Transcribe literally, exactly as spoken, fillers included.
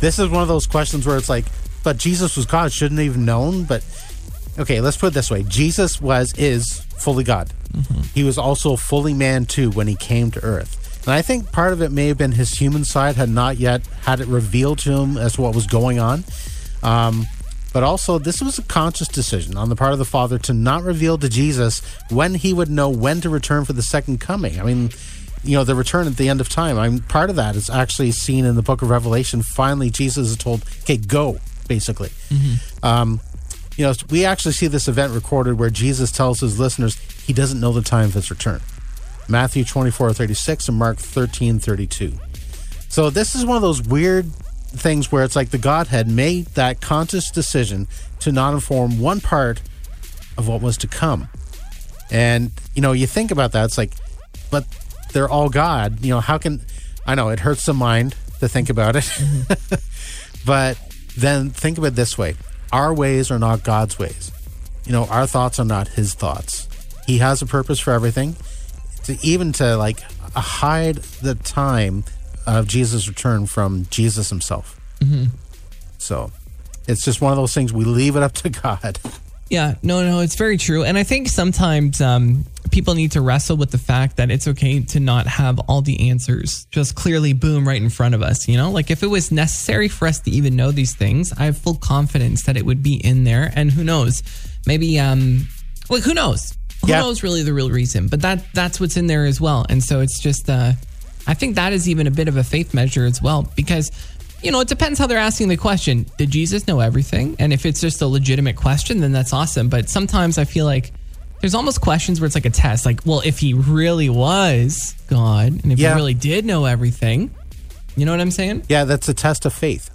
this is one of those questions where it's like, but Jesus was God, shouldn't he have known? But okay, let's put it this way. Jesus was, is fully God. Mm-hmm. He was also fully man too when he came to earth. And I think part of it may have been his human side had not yet had it revealed to him as to what was going on. Um, but also, this was a conscious decision on the part of the Father to not reveal to Jesus when he would know when to return for the second coming. I mean, you know, the return at the end of time. I mean, part of that is actually seen in the book of Revelation. Finally, Jesus is told, okay, go, basically. Mm-hmm. Um, you know, we actually see this event recorded where Jesus tells his listeners he doesn't know the time of his return. Matthew twenty-four thirty-six and Mark thirteen thirty-two. So this is one of those weird things where it's like the Godhead made that conscious decision to not inform one part of what was to come. And, you know, you think about that, it's like, but they're all God. You know, how can, I know it hurts the mind to think about it. Mm-hmm. But then think of it this way. Our ways are not God's ways. You know, our thoughts are not his thoughts. He has a purpose for everything. To even to like hide the time of Jesus' return from Jesus himself. Mm-hmm. So it's just one of those things. We leave it up to God. Yeah, no, no, it's very true. And I think sometimes um, people need to wrestle with the fact that it's okay to not have all the answers just clearly, boom, right in front of us. You know, like if it was necessary for us to even know these things, I have full confidence that it would be in there. And who knows, maybe, um, like, who knows? Who yeah. knows really the real reason? But that that's what's in there as well. And so it's just, uh, I think that is even a bit of a faith measure as well, because, you know, it depends how they're asking the question. Did Jesus know everything? And if it's just a legitimate question, then that's awesome. But sometimes I feel like there's almost questions where it's like a test. Like, well, if he really was God, and if yeah. he really did know everything, you know what I'm saying? Yeah, that's a test of faith.